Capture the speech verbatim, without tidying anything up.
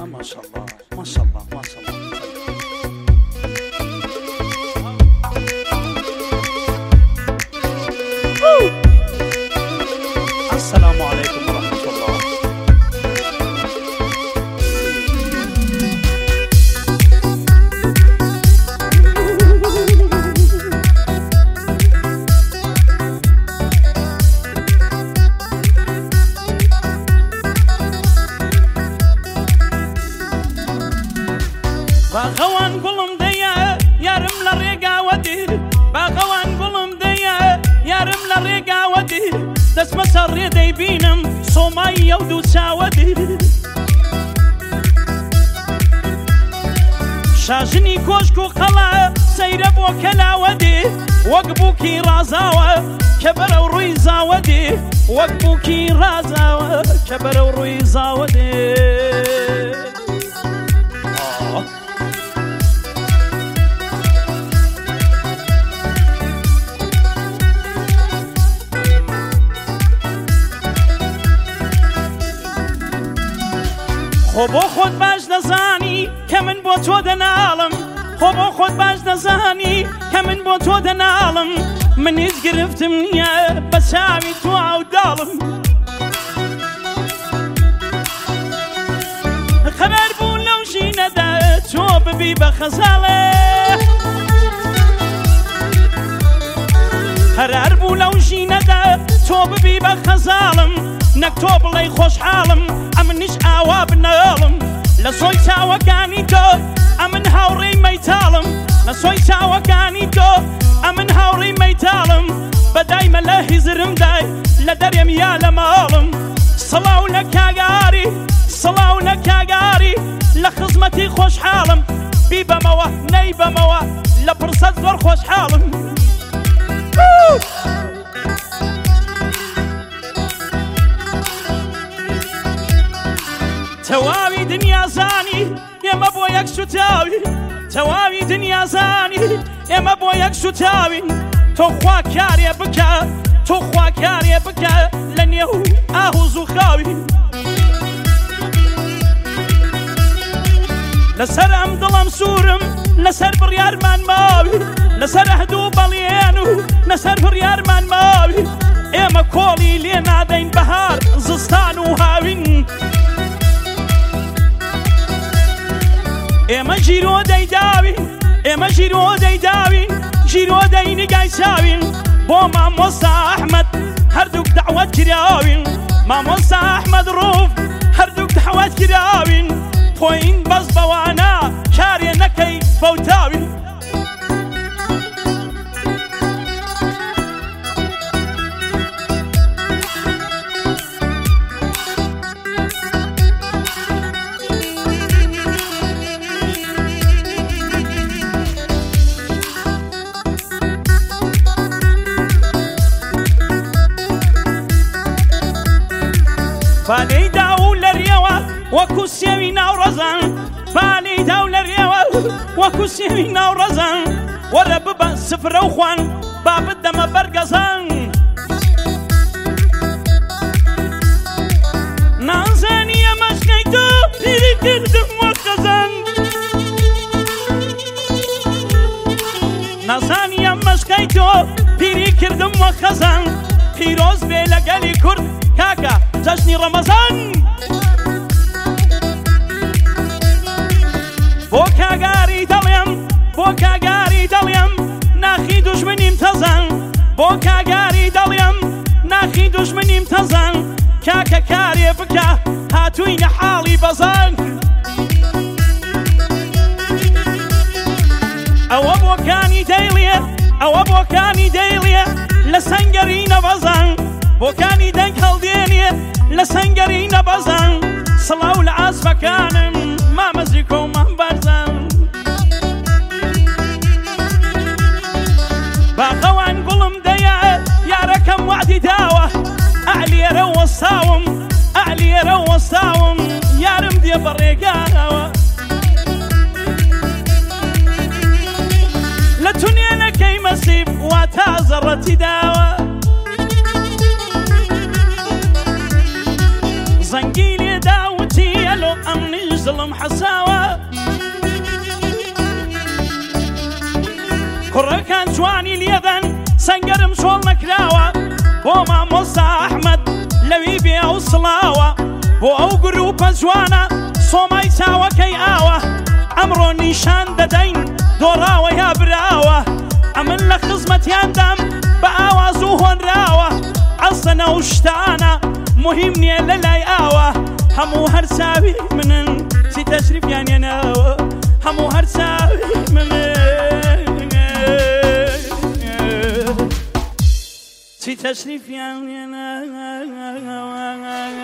ما شاء الله ما شاء الله ما شاء الله. السلام عليكم ورحمة الله. باغوان قلم ديا يارم لريقا ودير باغوان قلم ديا يارم لريقا ودير دس مسر يدي بينم صومايا ودوسا ودير شاجني كوشكو قلا سير بو كلا ودير وقبوكي رازاوة كبر ورويزا ودير وقبوكي رازاوة كبر ورويزا ودير. خۆ بۆ خۆت باش دەزانی کە من بۆ تۆ دەناڵم خۆ بۆ خۆت باش دەزانی کە من بۆ تۆ دەناڵم من هیچ گرفتم نییە بە چاوی تۆ ئاوداڵم خەبەر بوو لەو ژینەدا تۆ ببی بە خەزاڵێ قەرار بوو لەو ژینەدا تۆ ببی بە خەزاڵم نەک تۆ بڵێ خۆشحاڵم ئەمنیش ئاوا بنەڵم لە سۆی چاوەکانی تۆ ئەمن هاوڕێی مەیتاڵم لە سۆی چاوەکانی تۆ ئەمن هاوڕێی مەیتاڵم بەدایمە لە هیزرمدای لە دەرێم یا لە ماڵم سڵاو لە کاگاری سڵاو لە کاگاری لە خزمەتی خۆشحاڵم بی بەمەوە نەی بەمەوە لە پرسەت زۆر خۆشحاڵم. تەواوی دنیا زانی ئێمە بۆ یەک سوتاوین تەواوی دنیا زانی ئێمە بۆ یەک سوتاوین تۆ خوا کارێ بکە تۆ خوا کارێ بکە لە نێو ئاهوز و خاوین لەسەر ئەم دڵم سوورم لەسەر بڕیارمان ماوی لەسەر ئەهدوو بەڵێن و لەسەر بڕیارمان ماوی ئێمە کۆڵی لێ نادەین بەهار زستان و هاوین ئێمە ژیرۆ دەیداوین ئێمە ژیرۆ دەیداوین ژیرۆ دەینگای چاوین بۆ مامۆستا ئەحمەد هەردووک دەعوەت کراوین مامۆستا ئەحمەد ڕووف هەردووک دەعوەت کراوین خۆین بەس بەوانە کارێ نەکەی بەوتاوین. فالەی داو لە ڕێوە وەکو سێوی ناوڕەزان فالەی داو لە ڕێوە وەکو سێوی ناوڕەزان وەرە ببە سفرە و خوان با بدەمە بەرگەزان نازانی ئەمەشکەی تۆ پیری کردم وە خەزان نازانی ئەمەشکەی تۆ پیری کردم وە خەزان پیرۆز بێ لەگەلی کورد کاکە جەژنی ڕەمەزان بۆ کاگاری دەڵێم بۆ کاگاری دەڵێم ناخی دوژمنیم تەزان بۆ کاگاری دەڵێم ناخی دوژمنیم تەزان کاکە کارێ بکە هاتووینە حاڵی بەزان ئەوە بۆکانی دەیڵێ ئەوە بۆکانی دەیڵێ لە سەنگەری نەبەزان بۆکانی دەنگ هەڵدێنێ لە سەنگەری نەبەزان سڵاو لە ئاسمەکانم مامەزی کۆ و مەمبەرزان باغەوان گوڵم دەیە یارەکەم وعدی داوە ئەعلێرە وەستاوم ئەعلێرە وەستاوم یارم دێ بە ڕێگانەوە لە تونێنەکەی مەسیب وا تا زەڕەتی داوە زەنگی لێ داوتی ئەلۆ ئەم نیش زڵم حەساوە کوڕەکان جوانی لێدەن سەنگەرم چۆڵ نەکراوە بۆ مامۆستا ئەحمەد لەوی بێ ئەو سڵاوە بۆ ئەو گروپە جوانە سۆمای چاوەکەی ئاوە ئەمڕۆ نیشان دەدەین دۆڕاوە یا براوە ئەمن لە خزمەتیاندام بە ئاواز و هۆنراوە ئەسەنە و شتانە مهم نییە لە لای ئاوە هەموو هەر چاوی منن چی تەشریفیان هێناوە هەموو هەر چاوی منن چی تەشریفیان هێناوە